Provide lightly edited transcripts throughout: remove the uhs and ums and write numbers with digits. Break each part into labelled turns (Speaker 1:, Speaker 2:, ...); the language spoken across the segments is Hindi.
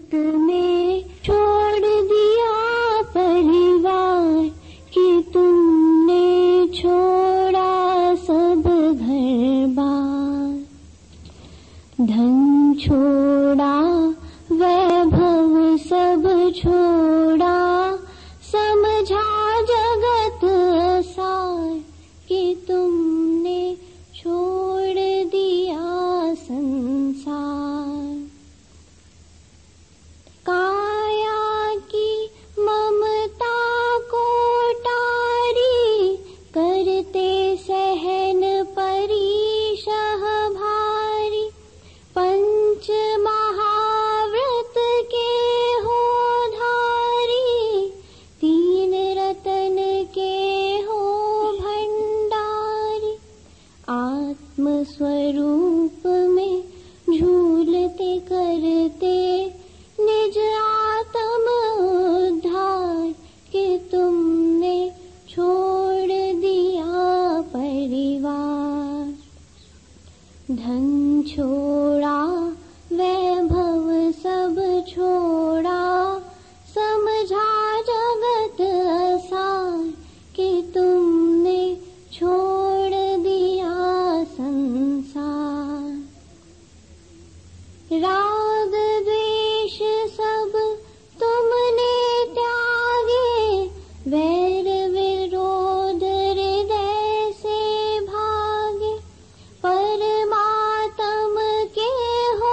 Speaker 1: हित में छोड़ दिया परिवार कि तुमने छोड़ा सब घर बार। धन छोड़ा वैभव सब छोड़ा समझा जगत सार कि तुमने छोड़ दिया संसार। काया की ममता को टारी करते सहन परीशह भारी। पंच महाव्रत के हो धारी तीन रतन के हो भंडारी। आत्म स्वरूप में झूलते करते निज आत्म उद्धार कि तुमने छोड़ दिया परिवार। धन छोड़ा वैभव सब छोड़ा समझा जगत असार कि तुमने छोड़ दिया संसार। राग द्वेष सब तुमने त्यागे वैर विरोध हृदय से भागे। परमात्म के हो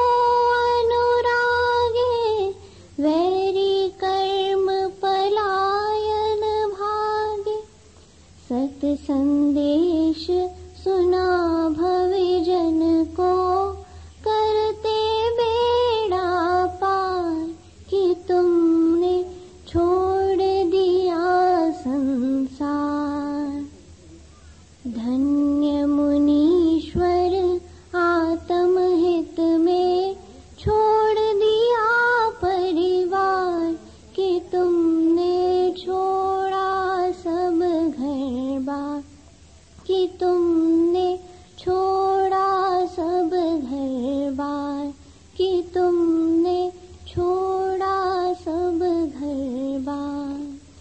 Speaker 1: अनुरागे वैरी कर्म पलायन भागे। सत संदेश सुना भविजन को करते बेड़ा पार कि तुमने छोड़ दिया संसार। धन्य मुनीश्वर आत्महित में छोड़ दिया परिवार कि तुमने छोड़ा सब घर बार कि तुमने छोड़ा सब घर बार कि तुमने छोड़ा सब घर बार।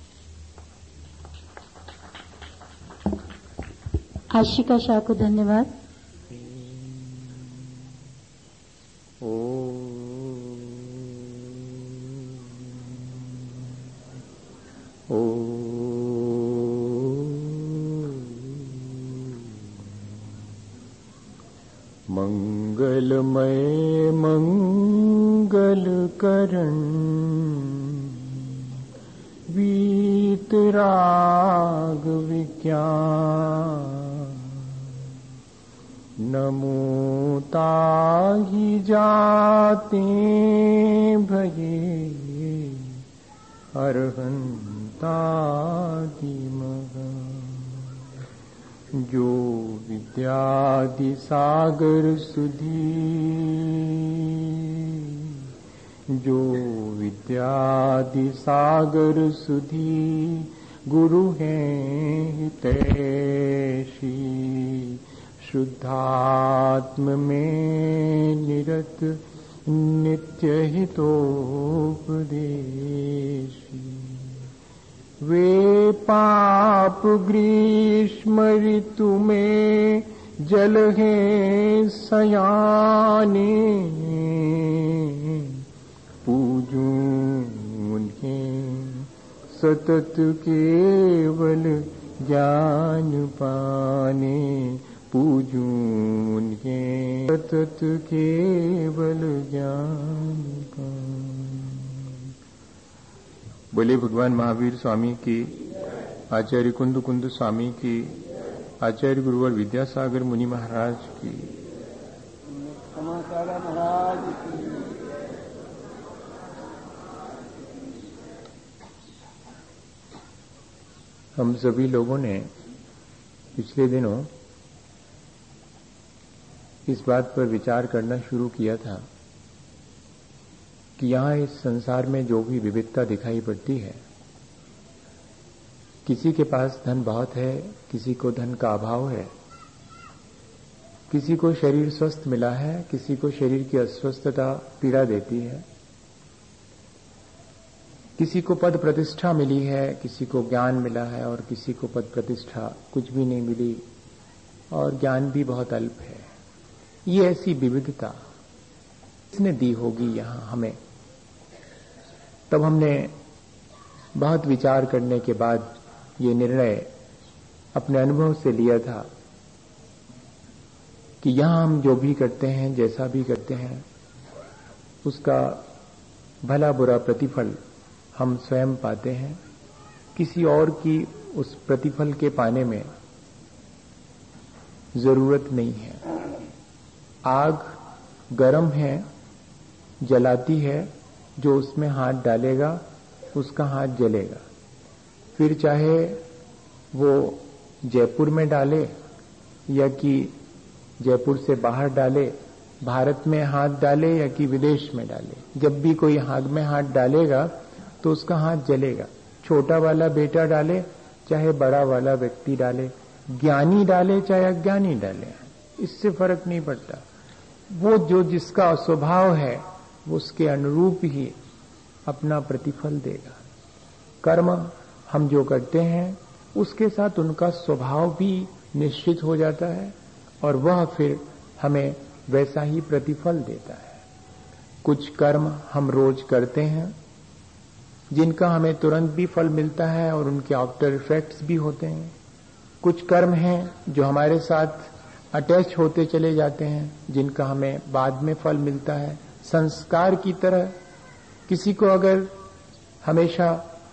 Speaker 2: आशिका शाह को धन्यवाद।
Speaker 3: मंगलमय मंगल करण वीतराग विज्ञान। नमो ताहि जाते भये अरहंतादि महा। जो विद्यादि सागर सुधी जो विद्यादि सागर सुधी गुरु हैं हितैषी। शुद्धात्म में निरत नित्य हितोपदेशी। वे पाप ग्रीष्म ऋतु में जल हैं सयाने। पूजूं उन्हें सतत केवल ज्ञान पाने। पूजूं उन्हें सतत केवल ज्ञान पाने। बोले भगवान महावीर स्वामी की, आचार्य कुंद कुंद स्वामी की, आचार्य गुरुवर विद्यासागर मुनि महाराज की, महाराज की। हम सभी लोगों ने पिछले दिनों इस बात पर विचार करना शुरू किया था कि यहाँ इस संसार में जो भी विविधता दिखाई पड़ती है, किसी के पास धन बहुत है, किसी को धन का अभाव है, किसी को शरीर स्वस्थ मिला है, किसी को शरीर की अस्वस्थता पीड़ा देती है, किसी को पद प्रतिष्ठा मिली है, किसी को ज्ञान मिला है, और किसी को पद प्रतिष्ठा कुछ भी नहीं मिली और ज्ञान भी बहुत अल्प है। ये ऐसी विविधता किसने दी होगी यहां हमें? तब हमने बहुत विचार करने के बाद ये निर्णय अपने अनुभव से लिया था कि यहां हम जो भी करते हैं, जैसा भी करते हैं, उसका भला बुरा प्रतिफल हम स्वयं पाते हैं। किसी और की उस प्रतिफल के पाने में जरूरत नहीं है। आग गर्म है, जलाती है, जो उसमें हाथ डालेगा उसका हाथ जलेगा। फिर चाहे वो जयपुर में डाले या कि जयपुर से बाहर डाले, भारत में हाथ डाले या कि विदेश में डाले, जब भी कोई आग में हाथ डालेगा तो उसका हाथ जलेगा। छोटा वाला बेटा डाले चाहे बड़ा वाला व्यक्ति डाले, ज्ञानी डाले चाहे अज्ञानी डाले, इससे फर्क नहीं पड़ता। वो जो जिसका स्वभाव है वो उसके अनुरूप ही अपना प्रतिफल देगा। कर्म हम जो करते हैं उसके साथ उनका स्वभाव भी निश्चित हो जाता है और वह फिर हमें वैसा ही प्रतिफल देता है। कुछ कर्म हम रोज करते हैं जिनका हमें तुरंत भी फल मिलता है और उनके आफ्टर इफेक्ट्स भी होते हैं। कुछ कर्म हैं जो हमारे साथ अटैच होते चले जाते हैं, जिनका हमें बाद में फल मिलता है। संस्कार की तरह किसी को अगर हमेशा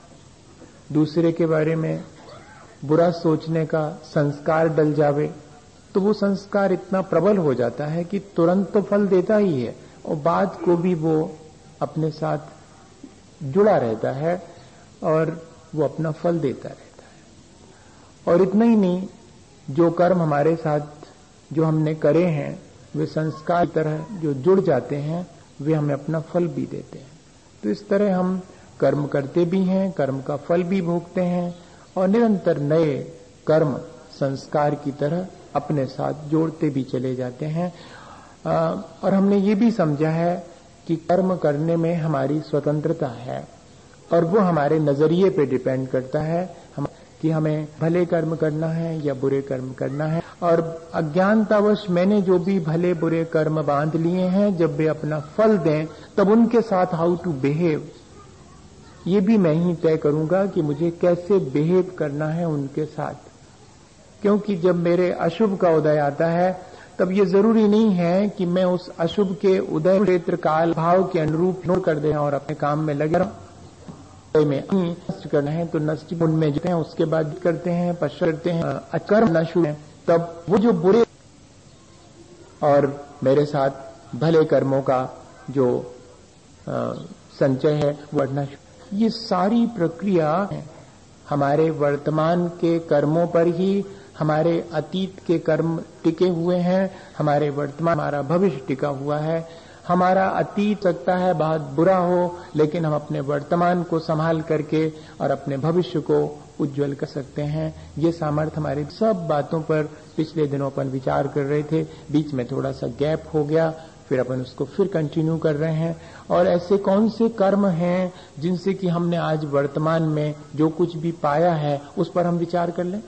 Speaker 3: दूसरे के बारे में बुरा सोचने का संस्कार डल जावे तो वो संस्कार इतना प्रबल हो जाता है कि तुरंत तो फल देता ही है और बाद को भी वो अपने साथ जुड़ा रहता है और वो अपना फल देता रहता है। और इतना ही नहीं, जो कर्म हमारे साथ जो हमने करे हैं वे संस्कार की तरह जो जुड़ जाते हैं, वे हमें अपना फल भी देते हैं। तो इस तरह हम कर्म करते भी हैं, कर्म का फल भी भोगते हैं और निरंतर नए कर्म संस्कार की तरह अपने साथ जोड़ते भी चले जाते हैं। और हमने ये भी समझा है कि कर्म करने में हमारी स्वतंत्रता है और वो हमारे नजरिए पे डिपेंड करता है कि हमें भले कर्म करना है या बुरे कर्म करना है। और अज्ञानतावश मैंने जो भी भले बुरे कर्म बांध लिए हैं, जब वे अपना फल दें तब उनके साथ हाउ टू बिहेव, ये भी मैं ही तय करूंगा कि मुझे कैसे बिहेव करना है उनके साथ। क्योंकि जब मेरे अशुभ का उदय आता है तब ये जरूरी नहीं है कि मैं उस अशुभ के उदय क्षेत्र काल भाव के अनुरूप नोट कर दें और अपने काम में लगे रहूं। में नष्ट करना है तो नष्ट उनमें जो है उसके बाद करते हैं, पश्चात करते हैं, अकर्म न शुरू है, तब वो जो बुरे और मेरे साथ भले कर्मों का जो संचय है वो बढ़ना। ये सारी प्रक्रिया हमारे वर्तमान के कर्मों पर ही हमारे अतीत के कर्म टिके हुए हैं, हमारे वर्तमान हमारा भविष्य टिका हुआ है। हमारा अतीत सकता है बहुत बुरा हो, लेकिन हम अपने वर्तमान को संभाल करके और अपने भविष्य को उज्जवल कर सकते हैं। ये सामर्थ्य हमारी सब बातों पर पिछले दिनों अपन विचार कर रहे थे, बीच में थोड़ा सा गैप हो गया, फिर अपन उसको फिर कंटिन्यू कर रहे हैं। और ऐसे कौन से कर्म हैं जिनसे कि हमने आज वर्तमान में जो कुछ भी पाया है उस पर हम विचार कर लें।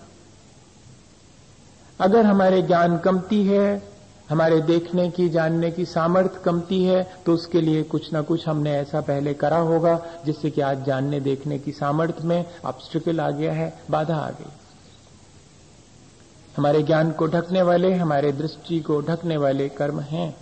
Speaker 3: अगर हमारे ज्ञान कमती है, हमारे देखने की जानने की सामर्थ्य कमती है, तो उसके लिए कुछ ना कुछ हमने ऐसा पहले करा होगा जिससे कि आज जानने देखने की सामर्थ्य में ऑब्स्टेकल आ गया है, बाधा आ गई। हमारे ज्ञान को ढकने वाले, हमारे दृष्टि को ढकने वाले कर्म हैं,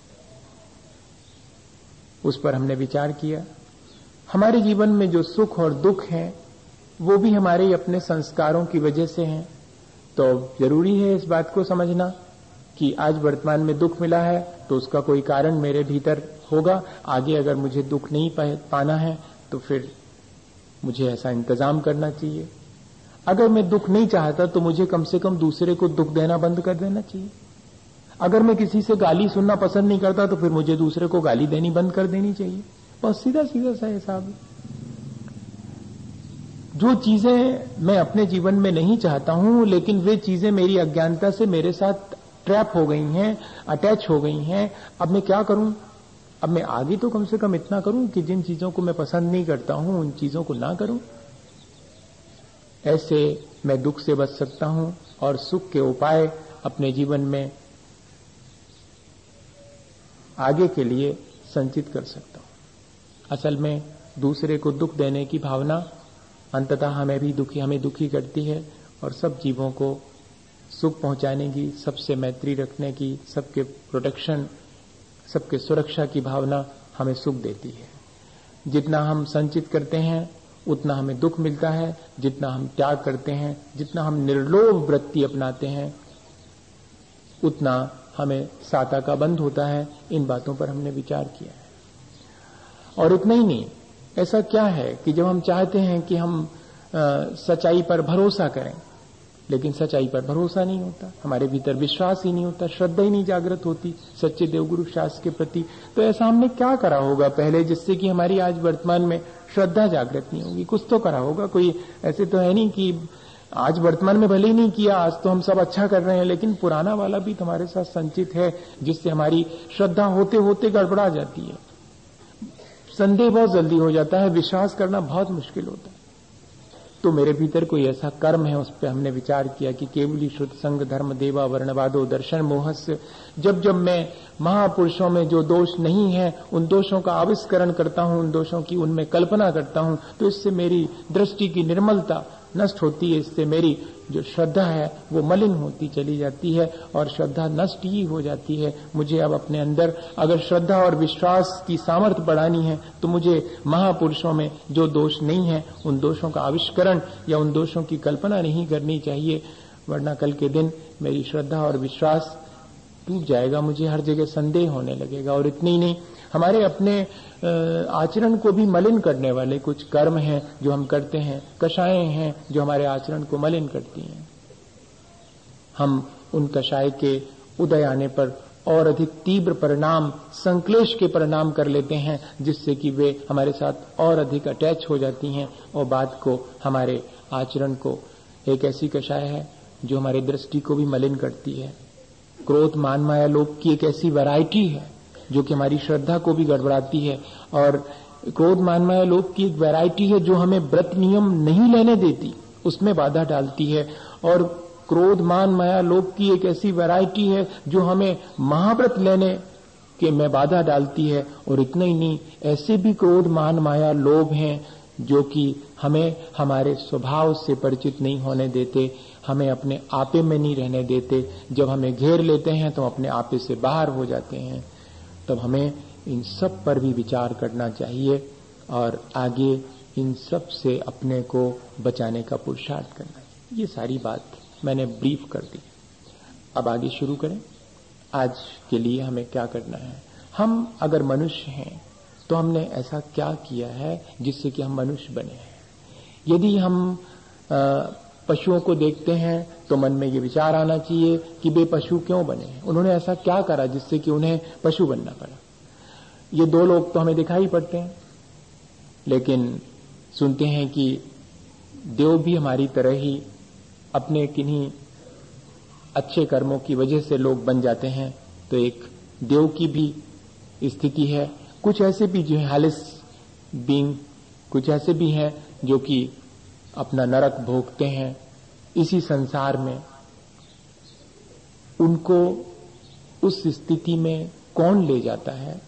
Speaker 3: उस पर हमने विचार किया। हमारे जीवन में जो सुख और दुख है वो भी हमारे अपने संस्कारों की वजह से हैं। तो जरूरी है इस बात को समझना कि आज वर्तमान में दुख मिला है तो उसका कोई कारण मेरे भीतर होगा। आगे अगर मुझे दुख नहीं पाना है तो फिर मुझे ऐसा इंतजाम करना चाहिए। अगर मैं दुख नहीं चाहता तो मुझे कम से कम दूसरे को दुख देना बंद कर देना चाहिए। अगर मैं किसी से गाली सुनना पसंद नहीं करता तो फिर मुझे दूसरे को गाली देनी बंद कर देनी चाहिए। बहुत सीधा सीधा सा हिसाब है। जो चीजें मैं अपने जीवन में नहीं चाहता हूं, लेकिन वे चीजें मेरी अज्ञानता से मेरे साथ ट्रैप हो गई हैं, अटैच हो गई हैं, अब मैं क्या करूं? अब मैं आगे तो कम से कम इतना करूं कि जिन चीजों को मैं पसंद नहीं करता हूं उन चीजों को ना करूं। ऐसे मैं दुख से बच सकता हूं और सुख के उपाय अपने जीवन में आगे के लिए संचित कर सकता हूं। असल में दूसरे को दुख देने की भावना अंततः हमें दुखी करती है और सब जीवों को सुख पहुंचाने की, सबसे मैत्री रखने की, सबके प्रोटेक्शन, सबके सुरक्षा की भावना हमें सुख देती है। जितना हम संचित करते हैं उतना हमें दुख मिलता है, जितना हम त्याग करते हैं, जितना हम निर्लोभ वृत्ति अपनाते हैं उतना हमें साता का बंध होता है। इन बातों पर हमने विचार किया है। और इतना ही नहीं, ऐसा क्या है कि जब हम चाहते हैं कि हम सच्चाई पर भरोसा करें, लेकिन सच्चाई पर भरोसा नहीं होता, हमारे भीतर विश्वास ही नहीं होता, श्रद्धा ही नहीं जागृत होती सच्चे देवगुरु शास्त्र के प्रति, तो ऐसा हमने क्या करा होगा पहले जिससे कि हमारी आज वर्तमान में श्रद्धा जागृत नहीं होगी? कुछ तो करा होगा। कोई ऐसे तो है नहीं कि आज वर्तमान में भले ही नहीं किया, आज तो हम सब अच्छा कर रहे हैं, लेकिन पुराना वाला भी तुम्हारे साथ संचित है जिससे हमारी श्रद्धा होते होते गड़बड़ा जाती है, संदेह बहुत जल्दी हो जाता है, विश्वास करना बहुत मुश्किल होता है। तो मेरे भीतर कोई ऐसा कर्म है, उस पर हमने विचार किया कि केवली शुद्ध संग धर्म देवा वर्णवादो दर्शन मोहस्य। जब जब मैं महापुरुषों में जो दोष नहीं है उन दोषों का आविष्करण करता हूं, उन दोषों की उनमें कल्पना करता हूं, तो इससे मेरी दृष्टि की निर्मलता नष्ट होती है, इससे मेरी जो श्रद्धा है वो मलिन होती चली जाती है और श्रद्धा नष्ट ही हो जाती है। मुझे अब अपने अंदर अगर श्रद्धा और विश्वास की सामर्थ्य बढ़ानी है तो मुझे महापुरुषों में जो दोष नहीं है उन दोषों का आविष्करण या उन दोषों की कल्पना नहीं करनी चाहिए, वरना कल के दिन मेरी श्रद्धा और विश्वास टूट जाएगा, मुझे हर जगह संदेह होने लगेगा। और इतनी ही नहीं, हमारे अपने आचरण को भी मलिन करने वाले कुछ कर्म हैं जो हम करते हैं, कषायें हैं जो हमारे आचरण को मलिन करती हैं। हम उन कषाय के उदय आने पर और अधिक तीव्र परिणाम, संक्लेश के परिणाम कर लेते हैं, जिससे कि वे हमारे साथ और अधिक अटैच हो जाती हैं और बात को, हमारे आचरण को, एक ऐसी कषाय है जो हमारी दृष्टि को भी मलिन करती है। क्रोध मान माया लोभ की एक ऐसी वैरायटी है जो कि हमारी श्रद्धा को भी गड़बड़ाती है, और क्रोध मान माया लोभ की एक वैरायटी है जो हमें व्रत नियम नहीं लेने देती, उसमें बाधा डालती है। और क्रोध मान माया लोभ की एक ऐसी वैरायटी है जो हमें महाव्रत लेने के में बाधा डालती है। और इतना ही नहीं, ऐसे भी क्रोध मान माया लोभ हैं जो कि हमें हमारे स्वभाव से परिचित नहीं होने देते, हमें अपने आपे में नहीं रहने देते। जब हमें घेर लेते हैं तो अपने आपे से बाहर हो जाते हैं। तब हमें इन सब पर भी विचार करना चाहिए और आगे इन सब से अपने को बचाने का पुरुषार्थ करना चाहिए। ये सारी बात मैंने ब्रीफ कर दी। अब आगे शुरू करें। आज के लिए हमें क्या करना है? हम अगर मनुष्य हैं तो हमने ऐसा क्या किया है जिससे कि हम मनुष्य बने हैं? यदि हम पशुओं को देखते हैं तो मन में ये विचार आना चाहिए कि वे पशु क्यों बने हैं, उन्होंने ऐसा क्या करा जिससे कि उन्हें पशु बनना पड़ा। ये दो लोग तो हमें दिखाई पड़ते हैं, लेकिन सुनते हैं कि देव भी हमारी तरह ही अपने किन्हीं अच्छे कर्मों की वजह से लोग बन जाते हैं। तो एक देव की भी स्थिति है। कुछ ऐसे भी जो हालिस बीइंग, कुछ ऐसे भी हैं जो कि अपना नरक भोगते हैं इसी संसार में। उनको उस स्थिति में कौन ले जाता है?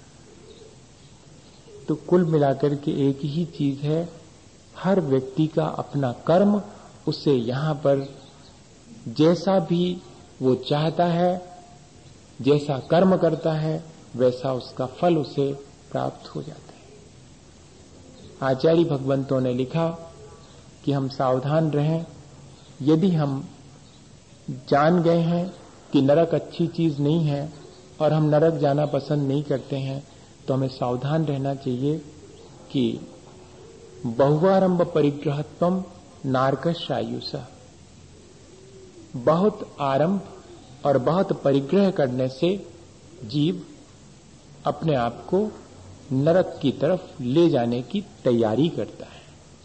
Speaker 3: तो कुल मिलाकर के एक ही चीज है, हर व्यक्ति का अपना कर्म उससे यहां पर जैसा भी वो चाहता है, जैसा कर्म करता है, वैसा उसका फल उसे प्राप्त हो जाता है। आचार्य भगवंतों ने लिखा कि हम सावधान रहें। यदि हम जान गए हैं कि नरक अच्छी चीज नहीं है और हम नरक जाना पसंद नहीं करते हैं, तो हमें सावधान रहना चाहिए कि बहुआरंभ परिग्रहत्वम नारकशायुषा, बहुत आरंभ और बहुत परिग्रह करने से जीव अपने आप को नरक की तरफ ले जाने की तैयारी करता है।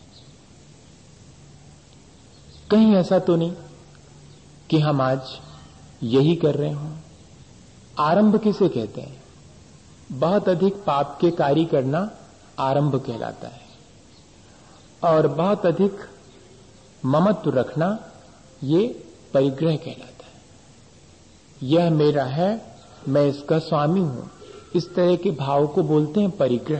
Speaker 3: कहीं ऐसा तो नहीं कि हम आज यही कर रहे हों। आरंभ किसे कहते हैं? बहुत अधिक पाप के कार्य करना आरंभ कहलाता है, और बहुत अधिक ममत्व रखना ये परिग्रह कहलाता है। यह मेरा है, मैं इसका स्वामी हूं, इस तरह के भाव को बोलते हैं परिग्रह।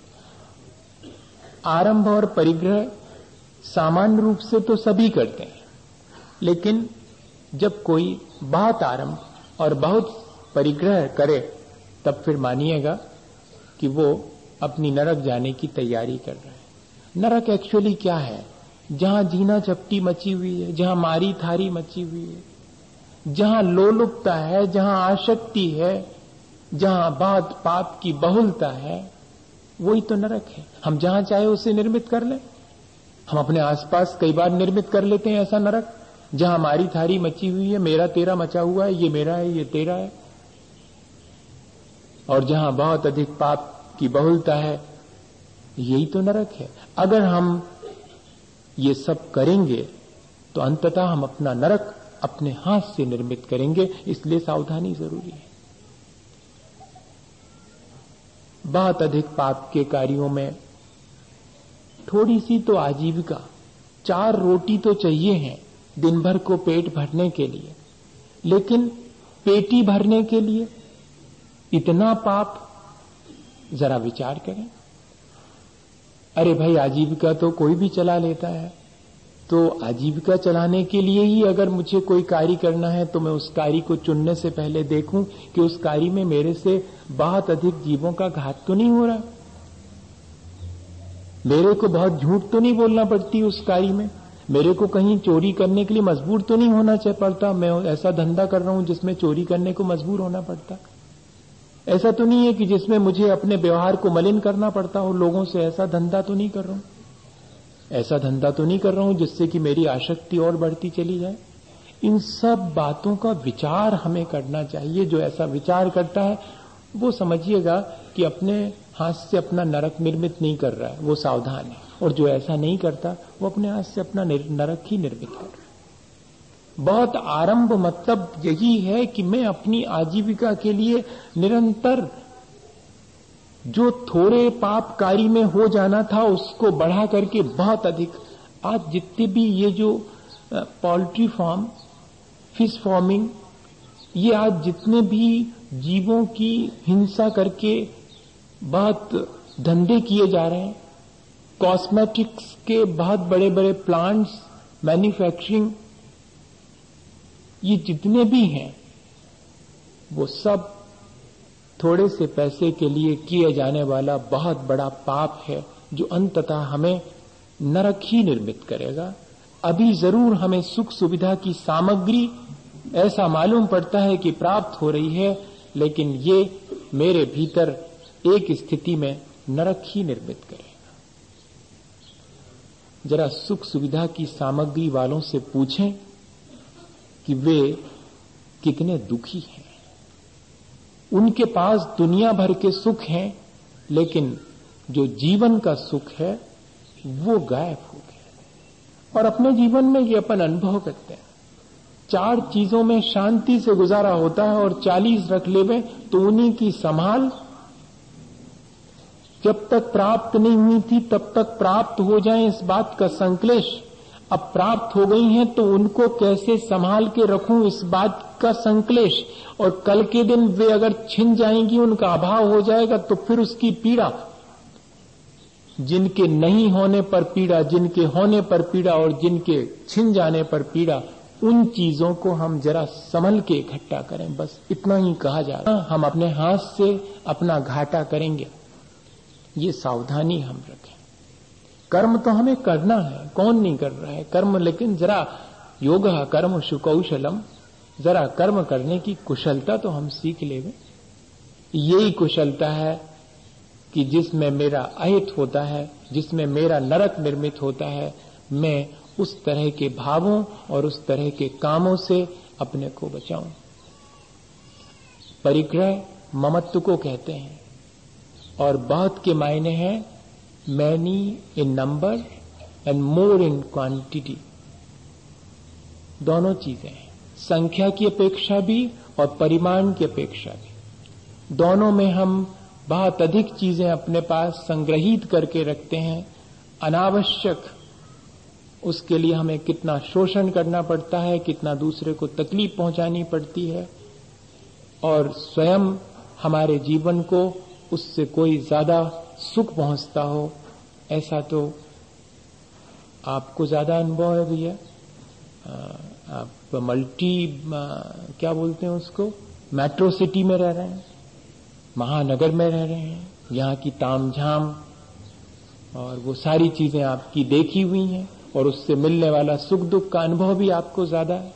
Speaker 3: आरंभ और परिग्रह सामान्य रूप से तो सभी करते हैं, लेकिन जब कोई बहुत आरंभ और बहुत परिग्रह करे तब फिर मानिएगा कि वो अपनी नरक जाने की तैयारी कर रहा है। नरक एक्चुअली क्या है? जहां जीना झपटी मची हुई है, जहां मारी थारी मची हुई है, जहां लोलुपता है, जहां आसक्ति है, जहां बहुत पाप की बहुलता है, वही तो नरक है। हम जहां चाहे उसे निर्मित कर लें। हम अपने आसपास कई बार निर्मित कर लेते हैं ऐसा नरक, जहां मारी थारी मची हुई है, मेरा तेरा मचा हुआ है, ये मेरा है, ये तेरा है, और जहां बहुत अधिक पाप की बहुलता है, यही तो नरक है। अगर हम ये सब करेंगे तो अंततः हम अपना नरक अपने हाथ से निर्मित करेंगे, इसलिए सावधानी जरूरी है। बहुत अधिक पाप के कार्यों में थोड़ी सी तो आजीविका, 4 रोटी तो चाहिए हैं दिन भर को पेट भरने के लिए, लेकिन पेटी भरने के लिए इतना पाप, जरा विचार करें। अरे भाई, आजीविका तो कोई भी चला लेता है, तो आजीविका चलाने के लिए ही अगर मुझे कोई कार्य करना है तो मैं उस कार्य को चुनने से पहले देखूं कि उस कार्य में मेरे से बहुत अधिक जीवों का घात तो नहीं हो रहा, मेरे को बहुत झूठ तो नहीं बोलना पड़ती उस कार्य में, मेरे को कहीं चोरी करने के लिए मजबूर तो नहीं होना पड़ता, मैं ऐसा धंधा कर रहा हूं जिसमें चोरी करने को मजबूर होना पड़ता, ऐसा तो नहीं है कि जिसमें मुझे अपने व्यवहार को मलिन करना पड़ता हो लोगों से, ऐसा धंधा तो नहीं कर रहा हूं, ऐसा धंधा तो नहीं कर रहा हूं जिससे कि मेरी आसक्ति और बढ़ती चली जाए। इन सब बातों का विचार हमें करना चाहिए। जो ऐसा विचार करता है वो समझिएगा कि अपने हाथ से अपना नरक निर्मित नहीं कर रहा है, वो सावधान है, और जो ऐसा नहीं करता वो अपने हाथ से अपना नरक ही निर्मित कर रहा है। बहुत आरंभ मतलब यही है कि मैं अपनी आजीविका के लिए निरंतर जो थोड़े पाप कार्य में हो जाना था उसको बढ़ा करके बहुत अधिक, आज जितने भी ये जो पोल्ट्री फार्म, फिश फार्मिंग, ये आज जितने भी जीवों की हिंसा करके बहुत धंधे किए जा रहे हैं, कॉस्मेटिक्स के बहुत बड़े बड़े प्लांट्स, मैन्युफैक्चरिंग, ये जितने भी हैं वो सब थोड़े से पैसे के लिए किए जाने वाला बहुत बड़ा पाप है, जो अंततः हमें नरक ही निर्मित करेगा। अभी जरूर हमें सुख सुविधा की सामग्री ऐसा मालूम पड़ता है कि प्राप्त हो रही है, लेकिन ये मेरे भीतर एक स्थिति में नरक ही निर्मित करेगा। जरा सुख सुविधा की सामग्री वालों से पूछें कि वे कितने दुखी हैं। उनके पास दुनिया भर के सुख हैं, लेकिन जो जीवन का सुख है वो गायब हो गया। और अपने जीवन में ये अपन अनुभव करते हैं, 4 चीजों में शांति से गुजारा होता है और 40 रख लेवे तो उन्हीं की संभाल जब तक प्राप्त नहीं हुई थी तब तक प्राप्त हो जाए, इस बात का संक्लेश। अब प्राप्त हो गई हैं तो उनको कैसे संभाल के रखूं, इस बात का संक्लेश। और कल के दिन वे अगर छिन जाएंगी, उनका अभाव हो जाएगा, तो फिर उसकी पीड़ा, जिनके नहीं होने पर पीड़ा, जिनके होने पर पीड़ा और जिनके छिन जाने पर पीड़ा, उन चीजों को हम जरा संभल के इकट्ठा करें। बस इतना ही कहा जा रहा है। हम अपने हाथ से अपना घाटा करेंगे, ये सावधानी हम रखें। कर्म तो हमें करना है, कौन नहीं कर रहा है कर्म, लेकिन जरा योग कर्म सुकौशलम, जरा कर्म करने की कुशलता तो हम सीख लेंगे। यही कुशलता है कि जिसमें मेरा अहित होता है, जिसमें मेरा नरक निर्मित होता है, मैं उस तरह के भावों और उस तरह के कामों से अपने को बचाऊं। परिग्रह ममत्व को कहते हैं, और बहुत के मायने हैं many in number and more in quantity. दोनों चीजें हैं, संख्या की अपेक्षा भी और परिमाण की अपेक्षा भी। दोनों में हम बहुत अधिक चीजें अपने पास संग्रहित करके रखते हैं अनावश्यक। उसके लिए हमें कितना शोषण करना पड़ता है, कितना दूसरे को तकलीफ पहुंचानी पड़ती है, और स्वयं हमारे जीवन को उससे कोई ज्यादा सुख पहुंचता हो, ऐसा तो आपको ज्यादा अनुभव है भैया। आप क्या बोलते हैं उसको, मेट्रो सिटी में रह रहे हैं, महानगर में रह रहे हैं, यहाँ की तामझाम और वो सारी चीजें आपकी देखी हुई हैं, और उससे मिलने वाला सुख दुख का अनुभव भी आपको ज्यादा है।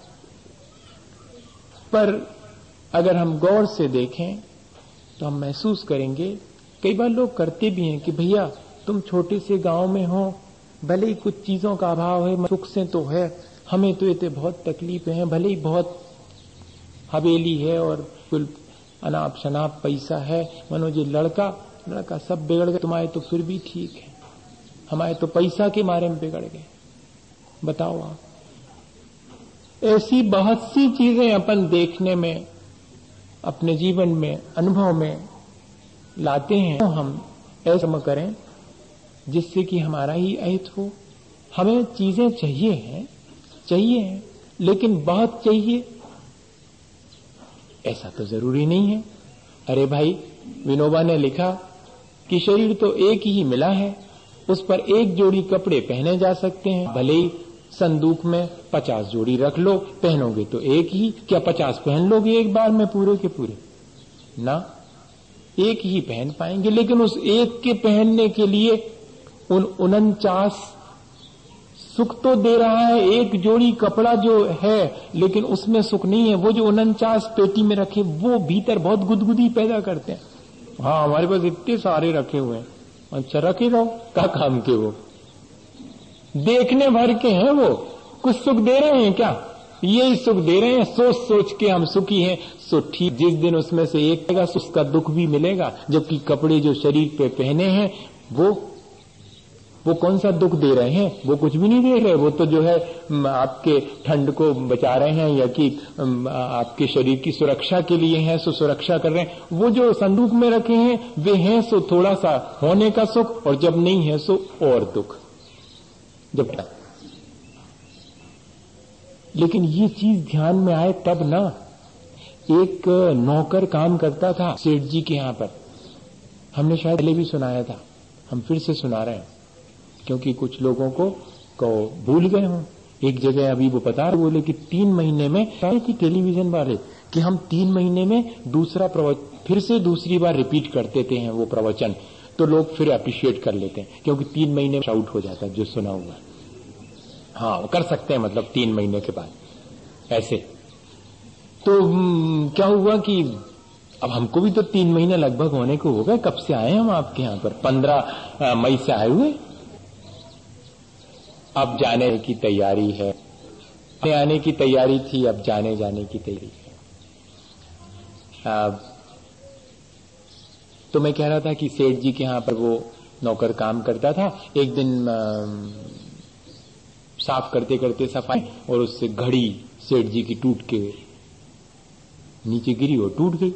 Speaker 3: पर अगर हम गौर से देखें तो हम महसूस करेंगे, कई बार लोग करते भी हैं कि भैया तुम छोटे से गांव में हो, भले ही कुछ चीजों का अभाव है, सुख से तो है, हमें तो ये बहुत तकलीफें हैं, भले ही बहुत हवेली है और कुल अनाप शनाप पैसा है, मनो जी लड़का सब बिगड़ गए, तुम्हारे तो फिर भी ठीक है, हमारे तो पैसा के मारे में बिगड़ गए। बताओ आप, ऐसी बहुत सी चीजें अपन देखने में, अपने जीवन में, अनुभव में लाते हैं। तो हम ऐसा करें जिससे कि हमारा ही अहित हो। हमें चीजें चाहिए हैं, लेकिन बहुत चाहिए ऐसा तो जरूरी नहीं है। अरे भाई, विनोबा ने लिखा कि शरीर तो एक ही मिला है, उस पर एक जोड़ी कपड़े पहने जा सकते हैं, भले ही संदूक में 50 जोड़ी रख लो, पहनोगे तो एक ही, क्या 50 पहन लोगे एक बार में पूरे के पूरे? ना, एक ही पहन पाएंगे। लेकिन उस एक के पहनने के लिए उन 49 सुख तो दे रहा है एक जोड़ी कपड़ा जो है, लेकिन उसमें सुख नहीं है। वो जो 49 पेटी में रखे, वो भीतर बहुत गुदगुदी पैदा करते हैं। हाँ, हमारे पास इतने सारे रखे हुए हैं। अच्छा, रखे रहो, क्या काम के? वो देखने भर के हैं, वो कुछ सुख दे रहे हैं क्या? यही सुख दे रहे हैं, सोच सोच के हम सुखी हैं। सो ठीक, जिस दिन उसमें से एक आएगा उसका दुख भी मिलेगा, जबकि कपड़े जो शरीर पे पहने हैं वो कौन सा दुख दे रहे हैं? वो कुछ भी नहीं दे रहे। वो तो जो है आपके ठंड को बचा रहे हैं, या कि आपके शरीर की सुरक्षा के लिए हैं, सो सुरक्षा कर रहे हैं। वो जो संदूक में रखे हैं वे हैं सो थोड़ा सा होने का सुख, और जब नहीं है सो और दुख। जब लेकिन ये चीज ध्यान में आए तब ना। एक नौकर काम करता था सेठ जी के यहां पर, हमने शायद पहले भी सुनाया था, हम फिर से सुना रहे हैं क्योंकि कुछ लोगों को भूल गए हों। एक जगह अभी वो बता रहे, बोले कि 3 महीने में, कि टेलीविजन वाले, कि हम 3 महीने में दूसरा प्रवचन फिर से दूसरी बार रिपीट कर देते हैं वो प्रवचन, तो लोग फिर अप्रिशिएट कर लेते हैं, क्योंकि 3 महीने में आउट हो जाता है जो सुना हुआ। हाँ, कर सकते हैं, मतलब 3 महीने के बाद ऐसे। तो क्या हुआ कि अब हमको भी तो 3 महीने लगभग होने को हो गए। कब से आए हम आपके यहां पर? 15 मई से आए हुए। अब जाने की तैयारी है, आने की तैयारी थी, अब जाने की तैयारी है। तो मैं कह रहा था कि सेठ जी के यहां पर वो नौकर काम करता था। एक दिन साफ करते करते सफाई, और उससे घड़ी सेठ जी की टूट के नीचे गिरी और टूट गई।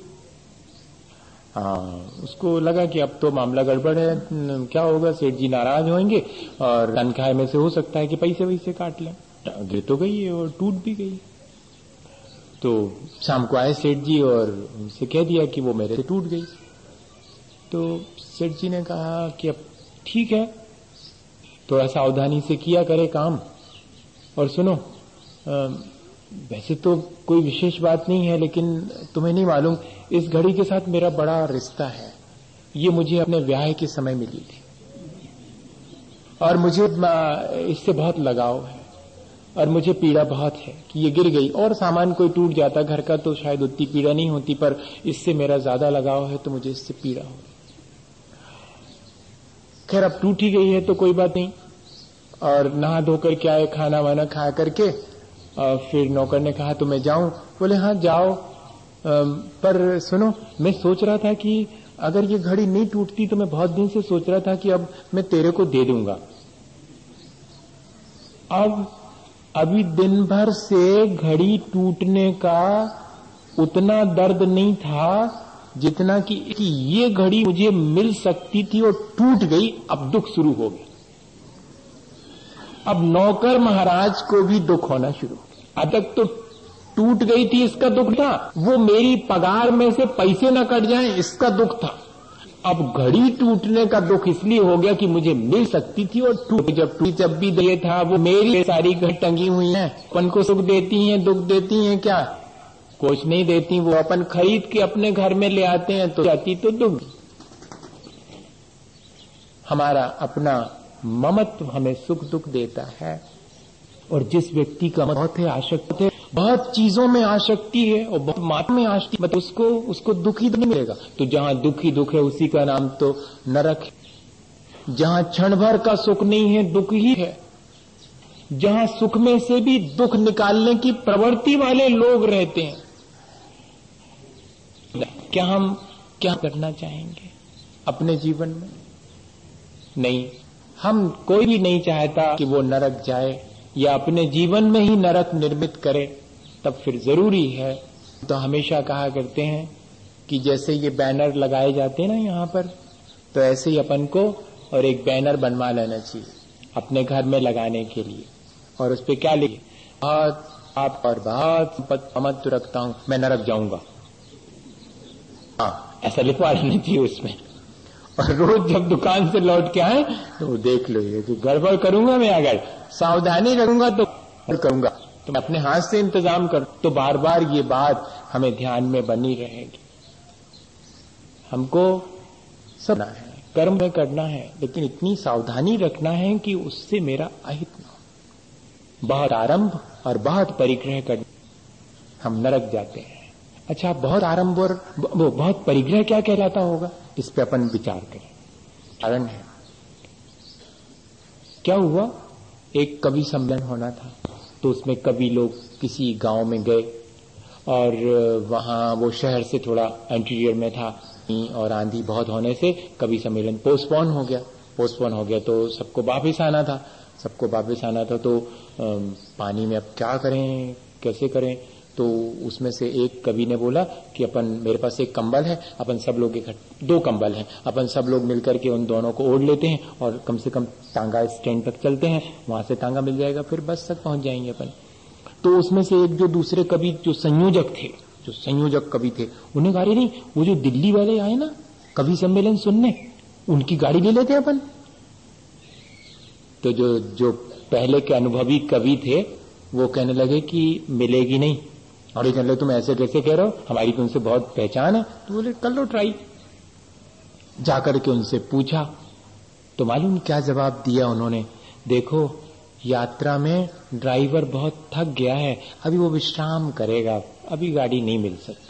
Speaker 3: उसको लगा कि अब तो मामला गड़बड़ है, क्या होगा, सेठ जी नाराज होंगे और तनख्वाह में से हो सकता है कि पैसे वैसे काट लें। गिर तो गई और टूट भी गई। तो शाम को आए सेठ जी और उनसे कह दिया कि वो मेरे से टूट गई। तो सेठ जी ने कहा कि अब ठीक है, थोड़ा सावधानी से किया करे काम, और सुनो, वैसे तो कोई विशेष बात नहीं है, लेकिन तुम्हें नहीं मालूम, इस घड़ी के साथ मेरा बड़ा रिश्ता है। ये मुझे अपने ब्याह के समय मिली थी और मुझे इससे बहुत लगाव है, और मुझे पीड़ा बहुत है कि ये गिर गई। और सामान कोई टूट जाता घर का तो शायद उतनी पीड़ा नहीं होती, पर इससे मेरा ज्यादा लगाव है तो मुझे इससे पीड़ा हो। खैर, अब टूट ही गई है तो कोई बात नहीं। और नहा धोकर क्या है, खाना वाना खा करके और फिर नौकर ने कहा तो मैं जाऊं? बोले हाँ जाओ, पर सुनो, मैं सोच रहा था कि अगर ये घड़ी नहीं टूटती तो मैं बहुत दिन से सोच रहा था कि अब मैं तेरे को दे दूंगा। अब अभी दिन भर से घड़ी टूटने का उतना दर्द नहीं था जितना कि ये घड़ी मुझे मिल सकती थी और टूट गई, अब दुख शुरू हो गया। अब नौकर महाराज को भी दुख होना शुरू हो गया। अब तक तो टूट गई थी इसका दुख था, वो मेरी पगार में से पैसे न कट जाएं इसका दुख था। अब घड़ी टूटने का दुख इसलिए हो गया कि मुझे मिल सकती थी और टूट, जब भी दे था वो मेरी सारी घड़ी टंगी हुई हैं। अपन को सुख देती हैं, दुख देती हैं क्या? कुछ नहीं देती। वो अपन खरीद के अपने घर में ले आते हैं तो जाती तो दुख। हमारा अपना ममत्व हमें सुख दुख देता है। और जिस व्यक्ति का बहुत है आसक्ति है, बहुत चीजों में आसक्ति है और बहुत मात्रा में आसक्ति, मतलब उसको दुख ही नहीं मिलेगा। तो जहां दुख ही दुख है उसी का नाम तो नरक है। जहां क्षण भर का सुख नहीं है, दुख ही है। जहां सुख में से भी दुख निकालने की प्रवृत्ति वाले लोग रहते हैं। क्या हम क्या करना चाहेंगे अपने जीवन में? नहीं, हम कोई भी नहीं चाहता कि वो नरक जाए या अपने जीवन में ही नरक निर्मित करे। तब फिर जरूरी है, तो हमेशा कहा करते हैं कि जैसे ये बैनर लगाए जाते हैं ना यहाँ पर, तो ऐसे ही अपन को और एक बैनर बनवा लेना चाहिए अपने घर में लगाने के लिए। और उस पर क्या लिखे? बहुत आप और बहुत संपत्ति रखता हूं, मैं नरक जाऊंगा। हाँ, ऐसा लिखवा लेना चाहिए उसमें। और रोज जब दुकान से लौट के आए तो देख लो, ये जो गड़बड़ करूंगा मैं, अगर सावधानी रखूंगा तो करूंगा, तो मैं अपने हाथ से इंतजाम कर, तो बार बार ये बात हमें ध्यान में बनी रहेगी। हमको सब है, कर्म में करना है, लेकिन इतनी सावधानी रखना है कि उससे मेरा अहित न हो। बहुत आरंभ और बहुत परिग्रह कर हम नरक जाते हैं। अच्छा, बहुत आरंभ और बहुत परिग्रह क्या कहलाता होगा, इस पे अपन विचार करें। कारण है, क्या हुआ, एक कवि सम्मेलन होना था, तो उसमें कवि लोग किसी गांव में गए और वहां वो शहर से थोड़ा इंटीरियर में था और आंधी बहुत होने से कवि सम्मेलन पोस्टपोन हो गया। तो सबको वापस आना था। तो पानी में अब क्या करें, कैसे करें? तो उसमें से एक कवि ने बोला कि अपन, मेरे पास एक कंबल है, अपन सब लोग 2 कंबल हैं, अपन सब लोग मिलकर के उन दोनों को ओढ़ लेते हैं और कम से कम टांगा स्टैंड तक चलते हैं, वहां से टांगा मिल जाएगा, फिर बस तक पहुंच जाएंगे अपन। तो उसमें से एक जो दूसरे कवि जो संयोजक कवि थे, उन्हें कहा नहीं, वो जो दिल्ली वाले आए ना कवि सम्मेलन सुनने, उनकी गाड़ी ले लेते हैं अपन। तो जो पहले के अनुभवी कवि थे वो कहने लगे कि मिलेगी नहीं। और ये कह लो, तुम ऐसे कैसे कह रहे हो, हमारी तो उनसे बहुत पहचान है। तो बोले कर लो ट्राई। जाकर के उनसे पूछा तो मालूम क्या जवाब दिया उन्होंने? देखो, यात्रा में ड्राइवर बहुत थक गया है, अभी वो विश्राम करेगा, अभी गाड़ी नहीं मिल सकती।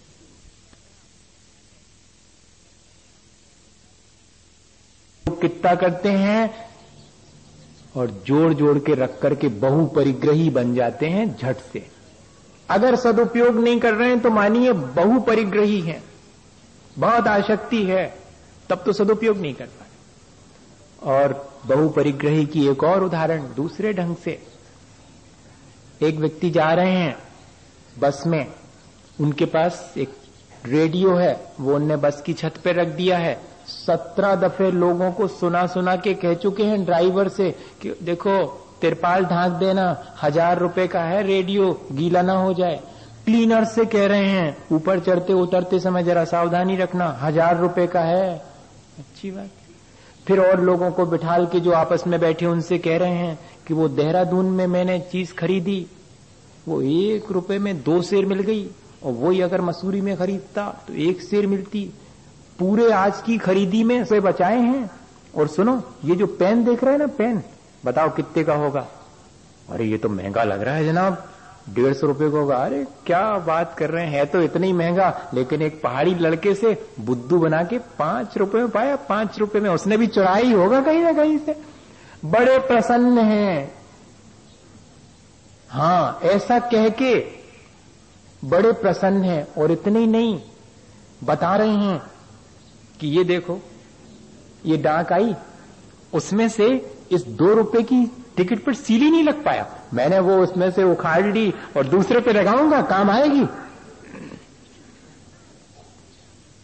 Speaker 3: कितना करते हैं और जोड़ जोड़ के रख करके बहु परिग्रही बन जाते हैं झट से। अगर सदुपयोग नहीं कर रहे हैं तो मानिए बहु परिग्रही है, बहुत आसक्ति है, तब तो सदुपयोग नहीं कर पाए। और बहु परिग्रही की एक और उदाहरण दूसरे ढंग से, एक व्यक्ति जा रहे हैं बस में, उनके पास एक रेडियो है, वो उनने बस की छत पे रख दिया है। 17 दफे लोगों को सुना के कह चुके हैं ड्राइवर से कि देखो तिरपाल ढांक देना, 1000 रुपए का है रेडियो, गीला ना हो जाए। क्लीनर से कह रहे हैं ऊपर चढ़ते उतरते समय जरा सावधानी रखना, 1000 रुपए का है। अच्छी बात। फिर और लोगों को बिठाल के जो आपस में बैठे उनसे कह रहे हैं कि वो देहरादून में मैंने चीज खरीदी, वो 1 रुपए में 2 सेर मिल गई, और वही अगर मसूरी में खरीदता तो 1 सेर मिलती। पूरे आज की खरीदी में से बचाए हैं। और सुनो, ये जो पेन देख रहे हैं ना, पेन बताओ कितने का होगा? अरे ये तो महंगा लग रहा है जनाब, 150 रुपए का होगा। अरे क्या बात कर रहे हैं, है तो इतना ही महंगा, लेकिन एक पहाड़ी लड़के से बुद्धू बना के 5 रुपए में पाया। 5 रुपए में उसने भी चुराया ही होगा कहीं ना कहीं से। बड़े प्रसन्न हैं, हाँ ऐसा कह के बड़े प्रसन्न हैं। और इतने ही नहीं, बता रहे हैं कि ये देखो, ये डाक आई, उसमें से इस 2 रुपए की टिकट पर सील ही नहीं लग पाया, मैंने वो उसमें से उखाड़ ली और दूसरे पे लगाऊंगा, काम आएगी।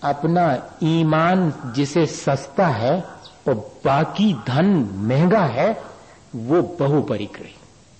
Speaker 3: अपना ईमान जिसे सस्ता है और बाकी धन महंगा है, वो बहुपरिग्रही।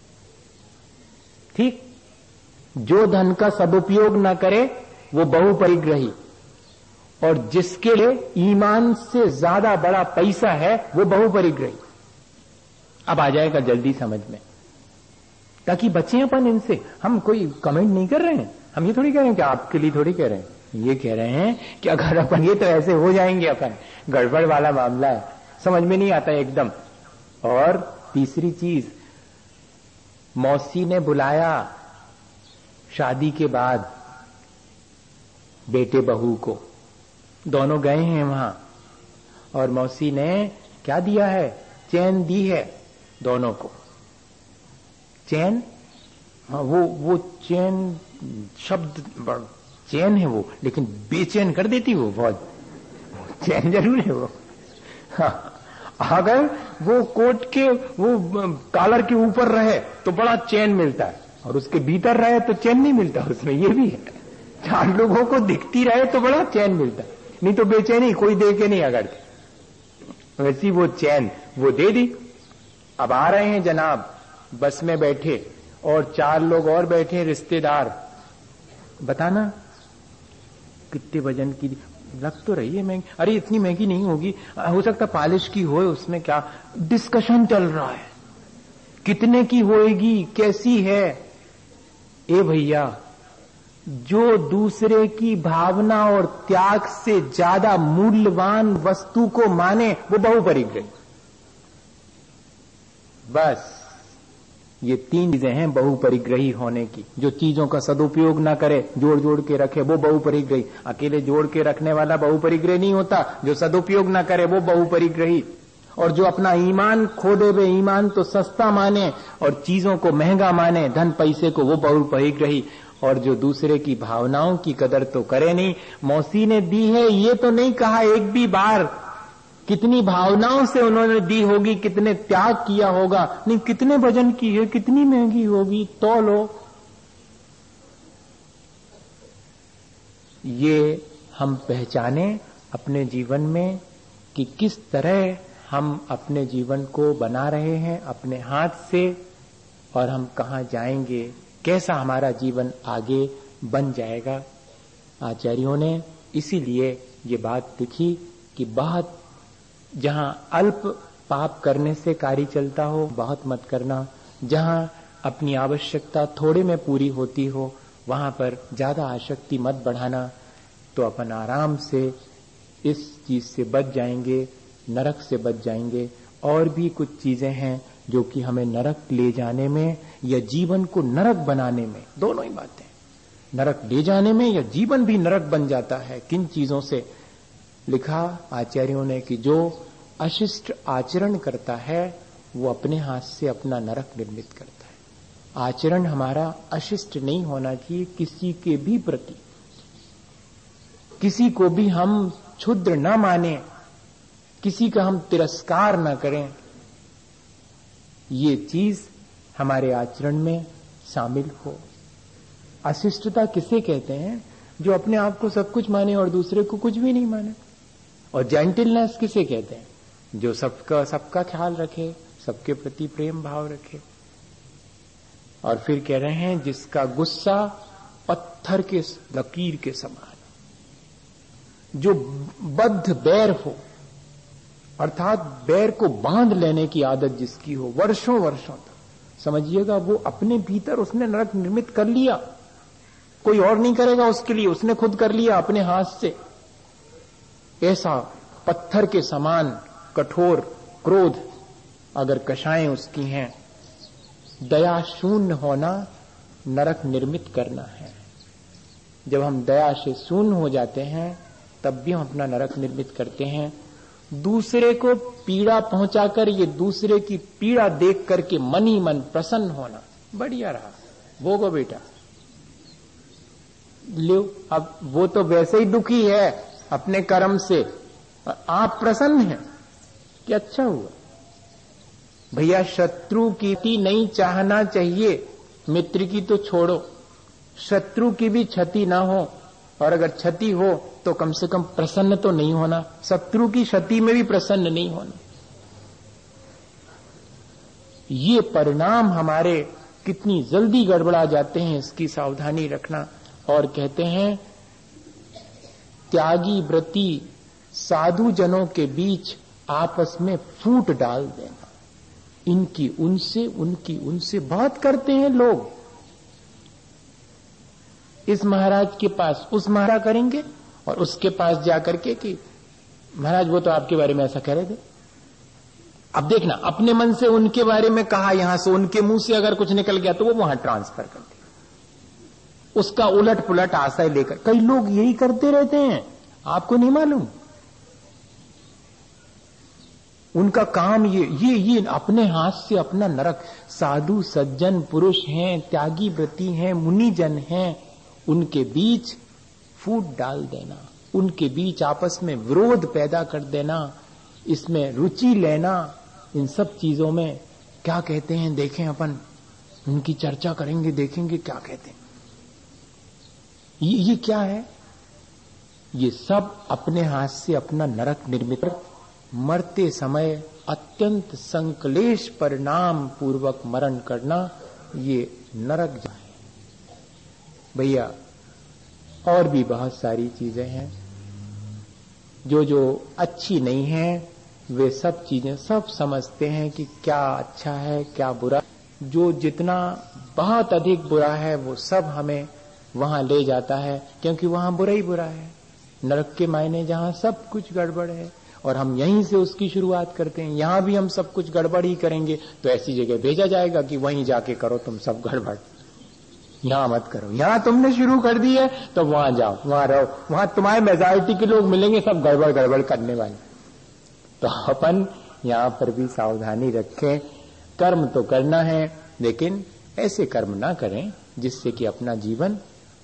Speaker 3: ठीक, जो धन का सदुपयोग ना करे वो बहुपरिग्रही, और जिसके लिए ईमान से ज्यादा बड़ा पैसा है वो बहुपरिग्रही। अब आ जाएगा जल्दी समझ में, ताकि बचे अपन इनसे। हम कोई कमेंट नहीं कर रहे हैं, हम ये थोड़ी कह रहे हैं कि आपके लिए थोड़ी कह रहे हैं, ये कह रहे हैं कि अगर अपन ये तो ऐसे हो जाएंगे, अपन गड़बड़ वाला मामला है, समझ में नहीं आता एकदम। और तीसरी चीज, मौसी ने बुलाया शादी के बाद बेटे बहू को, दोनों गए हैं वहां, और मौसी ने क्या दिया है? चैन दी है दोनों को। चैन, हाँ, वो चैन शब्द चैन है वो, लेकिन बेचैन कर देती वो बहुत। चैन जरूर है वो। हाँ, अगर वो कोट के वो कॉलर के ऊपर रहे तो बड़ा चैन मिलता है, और उसके भीतर रहे तो चैन नहीं मिलता उसमें, ये भी है। 4 लोगों को दिखती रहे तो बड़ा चैन मिलता है, नहीं तो बेचैनी कोई दे के नहीं अगर। वैसी वो चैन वो दे दी। अब आ रहे हैं जनाब, बस में बैठे और 4 लोग और बैठे रिश्तेदार। बताना कितने वजन की लग तो रही है महंगी, अरे इतनी महंगी नहीं होगी, हो सकता पॉलिश की हो, उसमें क्या डिस्कशन चल रहा है, कितने की होएगी, कैसी है। ए भैया, जो दूसरे की भावना और त्याग से ज्यादा मूल्यवान वस्तु को माने वो बहुपरिग्रही। बस ये 3 चीजें हैं बहुपरिग्रही होने की। जो चीजों का सदुपयोग ना करे, जोड़ जोड़ के रखे, वो बहुपरिग्रही। अकेले जोड़ के रखने वाला बहुपरिग्रही नहीं होता, जो सदुपयोग ना करे वो बहुपरिग्रही। और जो अपना ईमान खो दे, वे ईमान तो सस्ता माने और चीजों को महंगा माने, धन पैसे को, वो बहुपरिग्रही। और जो दूसरे की भावनाओं की कदर तो करे नहीं। मौसी ने दी है ये तो नहीं कहा एक भी बार, कितनी भावनाओं से उन्होंने दी होगी, कितने त्याग किया होगा, नहीं कितने वजन की है, कितनी महंगी होगी, तो लो। ये हम पहचाने अपने जीवन में कि किस तरह हम अपने जीवन को बना रहे हैं अपने हाथ से, और हम कहां जाएंगे, कैसा हमारा जीवन आगे बन जाएगा। आचार्यों ने इसीलिए ये बात लिखी कि बहुत जहां अल्प पाप करने से कार्य चलता हो, बहुत मत करना। जहां अपनी आवश्यकता थोड़े में पूरी होती हो, वहां पर ज्यादा आसक्ति मत बढ़ाना, तो अपन आराम से इस चीज से बच जाएंगे, नरक से बच जाएंगे। और भी कुछ चीजें हैं जो कि हमें नरक ले जाने में या जीवन को नरक बनाने में, दोनों ही बातें, नरक ले जाने में या जीवन भी नरक बन जाता है। किन चीजों से? लिखा आचार्यों ने कि जो अशिष्ट आचरण करता है वो अपने हाथ से अपना नरक निर्मित करता है। आचरण हमारा अशिष्ट नहीं होना चाहिए किसी के भी प्रति, किसी को भी हम क्षुद्र न माने, किसी का हम तिरस्कार न करें। ये चीज हमारे आचरण में शामिल हो। अशिष्टता किसे कहते हैं? जो अपने आप को सब कुछ माने और दूसरे को कुछ भी नहीं माने। और जेंटलनेस किसे कहते हैं? जो सबका ख्याल रखे, सबके प्रति प्रेम भाव रखे। और फिर कह रहे हैं जिसका गुस्सा पत्थर के लकीर के समान, जो बद्ध बैर हो, अर्थात बैर को बांध लेने की आदत जिसकी हो वर्षों वर्षों तक, समझिएगा वो अपने भीतर उसने नरक निर्मित कर लिया। कोई और नहीं करेगा उसके लिए, उसने खुद कर लिया अपने हाथ से। ऐसा पत्थर के समान कठोर क्रोध अगर कषाएं उसकी हैं, दया शून्य होना नरक निर्मित करना है। जब हम दया से शून्य हो जाते हैं तब भी हम अपना नरक निर्मित करते हैं। दूसरे को पीड़ा पहुंचाकर ये दूसरे की पीड़ा देख करके मन ही मन प्रसन्न होना, बढ़िया रहा, भोगो बेटा, लो। अब वो तो वैसे ही दुखी है अपने कर्म से, आप प्रसन्न हैं कि अच्छा हुआ। भैया शत्रु की नहीं चाहना चाहिए, मित्र की तो छोड़ो, शत्रु की भी क्षति ना हो, और अगर क्षति हो तो कम से कम प्रसन्न तो नहीं होना, शत्रु की क्षति में भी प्रसन्न नहीं होना। ये परिणाम हमारे कितनी जल्दी गड़बड़ा जाते हैं, इसकी सावधानी रखना। और कहते हैं त्यागी व्रती साधु जनों के बीच आपस में फूट डाल देना। इनकी उनसे, उनकी उनसे बहुत करते हैं लोग। इस महाराज के पास उस महाराज करेंगे और उसके पास जाकर के कि महाराज वो तो आपके बारे में ऐसा कह रहे थे। अब देखना, अपने मन से उनके बारे में कहा, यहां से उनके मुंह से अगर कुछ निकल गया तो वो वहां ट्रांसफर कर दे, उसका उलट पुलट आशय लेकर। कई लोग यही करते रहते हैं, आपको नहीं मालूम। उनका काम ये अपने हाथ से अपना नरक। साधु सज्जन पुरुष हैं, त्यागी व्रती हैं, मुनिजन हैं, उनके बीच फूट डाल देना, उनके बीच आपस में विरोध पैदा कर देना, इसमें रुचि लेना, इन सब चीजों में क्या कहते हैं देखें, अपन उनकी चर्चा करेंगे, देखेंगे क्या कहते हैं। ये क्या है? ये सब अपने हाथ से अपना नरक निर्मित, मरते समय अत्यंत संकलेश परिणाम पूर्वक मरण करना, ये नरक जाए। भैया और भी बहुत सारी चीजें हैं जो अच्छी नहीं हैं। वे सब चीजें सब समझते हैं कि क्या अच्छा है क्या बुरा। जो जितना बहुत अधिक बुरा है वो सब हमें वहां ले जाता है, क्योंकि वहां बुरा ही बुरा है। नरक के मायने जहां सब कुछ गड़बड़ है और हम यहीं से उसकी शुरुआत करते हैं। यहां भी हम सब कुछ गड़बड़ ही करेंगे तो ऐसी जगह भेजा जाएगा कि वहीं जाके करो तुम सब गड़बड़, यहां मत करो। यहां तुमने शुरू कर दी है तो वहां जाओ, वहां रहो, वहां तुम्हारे मेजॉरिटी के लोग मिलेंगे सब गड़बड़ गड़बड़ करने वाले। तो अपन यहां पर भी सावधानी रखें। कर्म तो करना है, लेकिन ऐसे कर्म ना करें जिससे कि अपना जीवन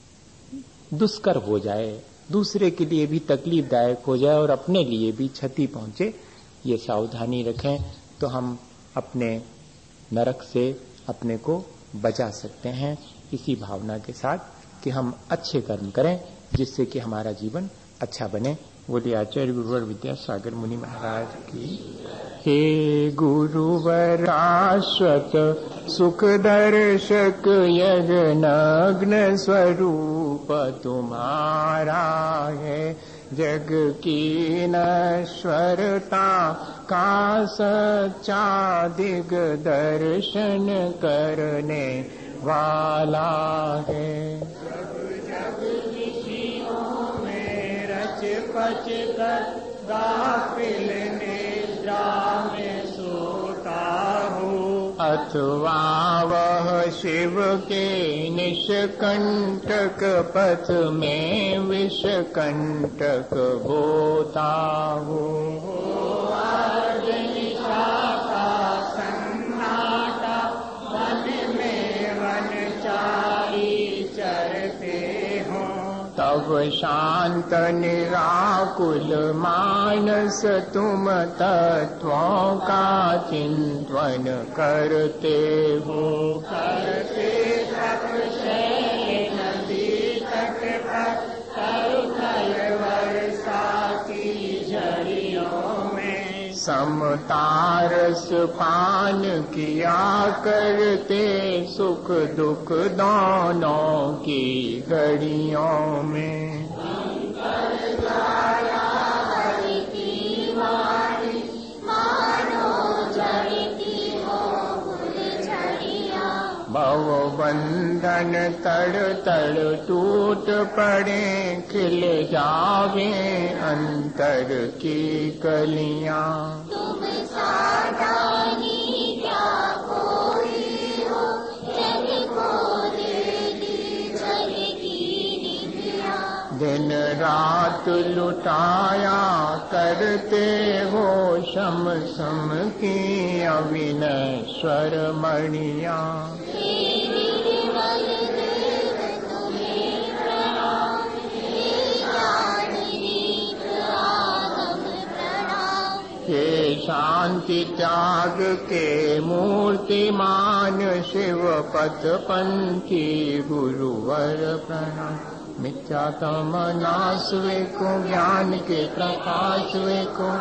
Speaker 3: दुष्कर हो जाए, दूसरे के लिए भी तकलीफदायक हो जाए और अपने लिए भी क्षति पहुंचे। ये सावधानी रखें तो हम अपने नरक से अपने को बचा सकते हैं, इसी भावना के साथ कि हम अच्छे कर्म करें जिससे कि हमारा जीवन अच्छा बने। बोलिए आचार्य गुरुवर विद्यासागर मुनि महाराज की। हे गुरुवर शाश्वत सुख दर्शक यज्ञ स्वरूप तुम्हारा है, जग की नश्वरता का सच्चा दिग दर्शन करने वाला है। जग ऋषियों में रच पच कर गाफिल निद्रा में सोता हूँ, अथवा वह शिव के निष्कंटक पथ में विषकंटक होता हूँ। तब शांत निराकुल मानस तुम तत्वों का चिंतन करते हो, करते नदी तट पर तरुथल वर्षा की झड़ियों में समतारस पान किया करते, सुख दुख दोनों की घड़ियों में। भव बंधन तड़ तड़ टूट पड़े, खिल जावे अंतर की कलियां। तुम सावधानी क्या कोई हो, जग को दे दी जग की निधियां। दिन रात लुटाया करते हो शम सम की अविनश्वर मणियां। हे शांति त्याग के मूर्तिमान शिव पथ पंथी गुरुवर प्रणाम। मिथ्यातम नाश वेको, ज्ञान के प्रकाश वेको,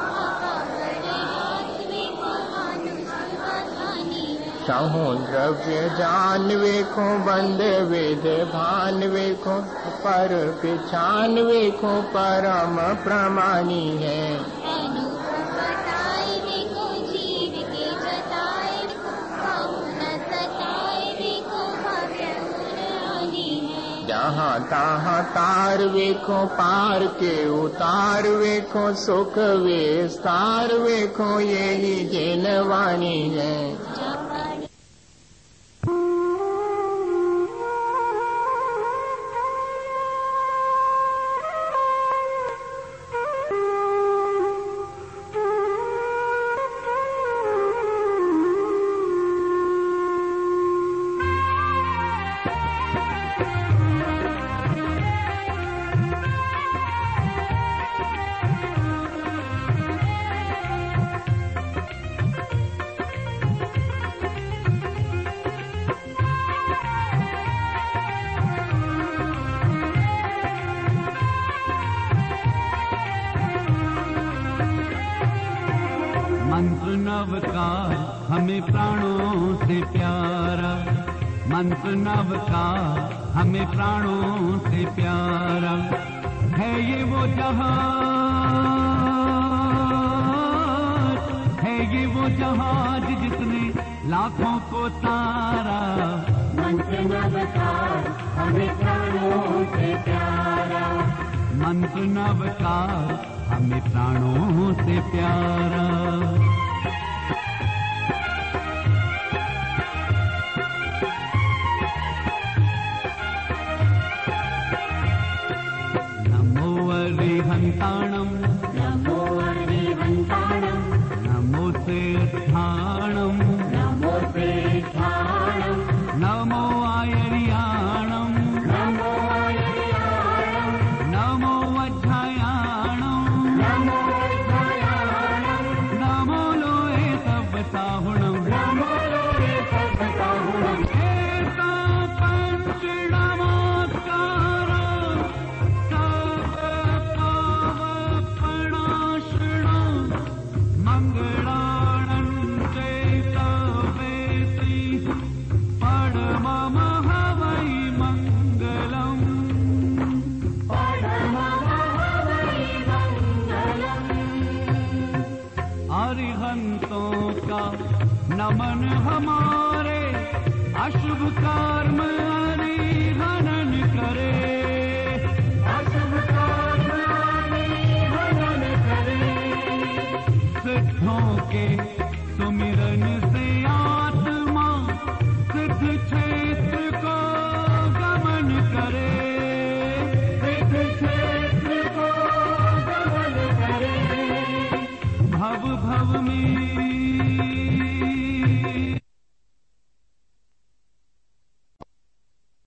Speaker 3: चाहो द्रव्य जान वेको, बंद वेद भान वेको, पर पिछान वेको, परम प्रमाणी है। जहाँ तहाँ तार वेखो, पार के उतार वेखो, सुख विस्तार वेखो, यही जिन वाणी है।
Speaker 4: मंत्र नव का हमें प्राणों से प्यारा, मंत्र नव का हमें प्राणों से प्यारा है। ये वो जहाज है, ये वो जहाज जिसने लाखों को तारा।
Speaker 5: मंत्र नव का हमें प्राणों से प्यारा,
Speaker 4: मंत्र नव का हमें प्राणों से प्यारा। नमो अरिहंताणं,
Speaker 5: नमो अरिहंताणं,
Speaker 4: नमो तीर्थाणं,
Speaker 5: नमो तीर्थाणं,
Speaker 4: नमो आयर्याणं,
Speaker 5: नमो आयर्याणं,
Speaker 4: नमो वज्रायाणं,
Speaker 5: नमो वज्रायाणं,
Speaker 4: नमो लोहे सप्ताहुणं,
Speaker 5: नमो लोहे सप्ताहुणं।
Speaker 4: एता पंच नमस्कार सर्वपावपणाशनं, मंगलानन्ते तवेति परमं हवै मंगलम्। अरिहंतों का नमन हमारे, अशुभ कर्म हरिहनन करे,
Speaker 5: अशुभ कर्म हरिहनन करे।
Speaker 4: सिद्धों के सुमिरन से आत्मा सिद्ध क्षेत्र को गमन करे,
Speaker 5: सिद्ध क्षेत्र को गमन करे।
Speaker 4: भव भव में